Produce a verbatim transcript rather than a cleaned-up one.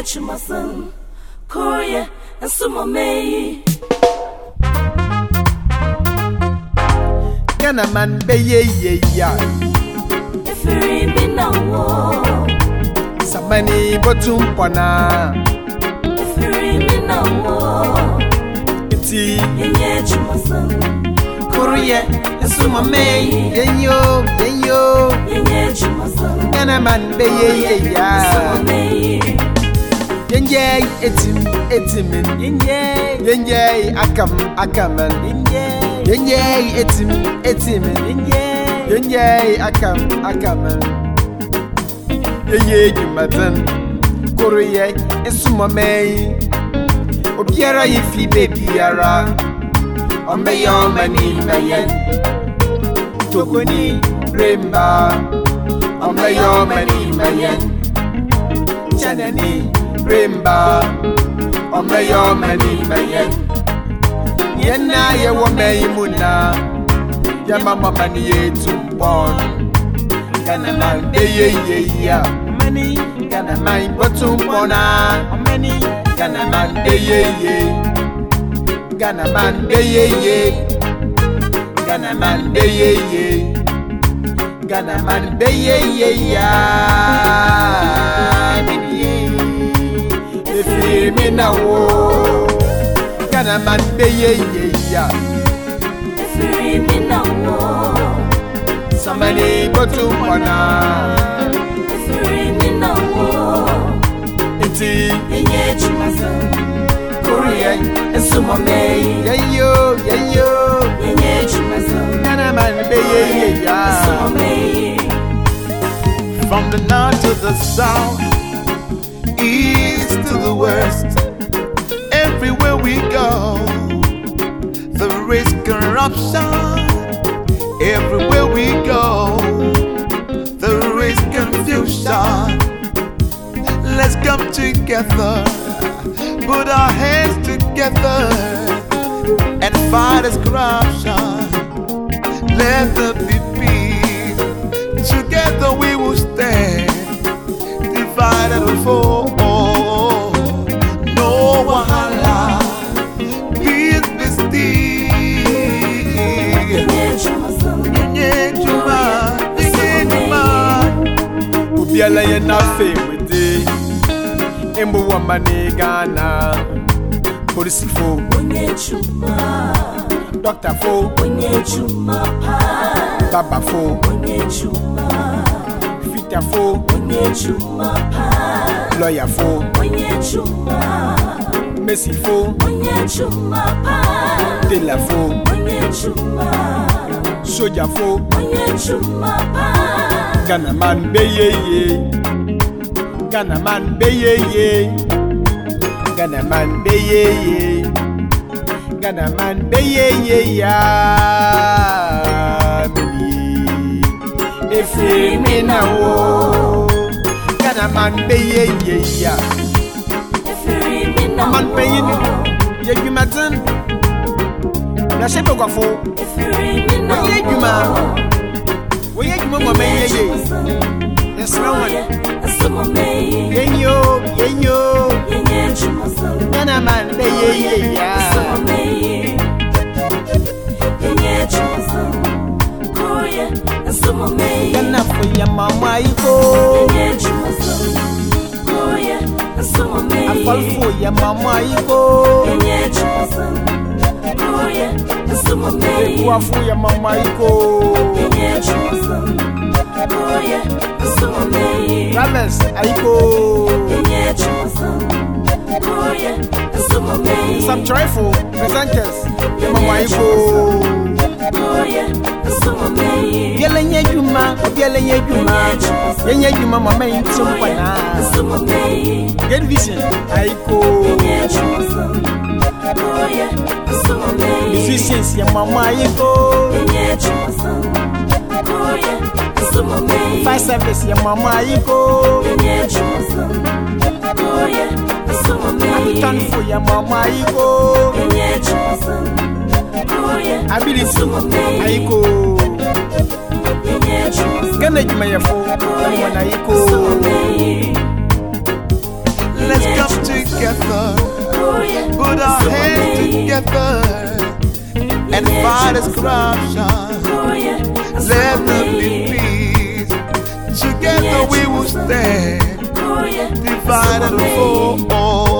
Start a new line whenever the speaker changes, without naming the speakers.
Yenye chumasan Korea and Sumame
Gana man be ye ye ya
If you read me now
Samani botum pana
If you read me now
Iti
Yenye chumasan
Korea and Sumame Yenyo Yenyo
Yenye chumasan
Gana man be ye ye ya
Sumame
Yenye etim etimin Yenye Yenye akam akaman Yenye Yenye etim etimin Yenye Yenye akam akaman Yenye jumatan Korea esumame Obiara yifi baby ara Ombe yomani mayen Tokoni remba Ombe yomani mayen Chanani remba Ombe yomani mayen Yena ye wome imuna Yama mama ni yetumpon Gana man be ye ye ya Mani Gana man botumpona Mani Gana man be ye ye Gana man be ye ye Gana man be ye ye Gana man be ye ye ya Mini ye If you me now Gana man be ye ye ya
If you read me now
Somebody go to Mana
If you read me now
Iti
Yenye chumasan
Korea
and Sumame
Yeyo Yeyo
Yenye chumasan
Gana man be ye ye ya
Sumame
From the north to the south, east to the west, everywhere we go, there is corruption. Everywhere we go, there is confusion. Let's come together, put our hands together, and fight this corruption. Let there be peace. Together we will stand, divided and fall. No wahala, peace be still.
Yenye chumasan
Yenye chuma, yenye chuma.
Ubiala ye na femwede Embo wa mani Ghana Polisi fo
Yenye chuma
Doctor fo
Yenye chuma pa
Baba fo
Yenye chuma
Fita fo
Yenye chuma pa
Lawyer fo
Yenye chuma
Messi fo
Yenye chuma pa
Taylor fo
Yenye chuma
Soldier fo
Yenye chuma pa
Gana man be ye ye Gana man be ye ye Gana man be ye ye Gana man be ye ye ya Mini If you me now Gana man be ye ye ya
If you read me now
Man be ye Ye jumatan Na shepe kwa fo
If you read me now
Ye juma Ye juma mwa me ye ye Yes no one
Sumame
Yenyo Yenyo
Yenye chumasan
Gana man be ye ye ya
Sumame Yenye chumasan Korea and Sumame
Gana fo ya mama iko
Yenye chumasan Korea and Sumame
Afal fo ya mama iko
Yenye chumasan Korea and Sumame
Kwa fo ya mama iko
Yenye chumasan Korea and Sumame
Rames aiko
Yenye chumasan Korea and Sumame
Some joyful presenters ya mama iko
Korea and Sumame
Yele nye juma Yele nye juma Yenye juma mama intum pana
Sumame
Get vision aiko
Yenye chumasan Korea and Sumame
Musicians ya mama iko
Yenye chumasan Korea and Sumame
Fire service ya mama iko
Yenye chumasan Korea and Sumame
Tanfo ya mama iko
Yenye chumasan Korea
Ability
Sumame
aiko
Yenye chumasan
Gana juma yafo Mwana iko
Let's go. together,
Oh yeah.
put our hands together and fight this corruption.
Oh yeah.
Let there be peace. Together we will stand,
Oh yeah.
divided and fall.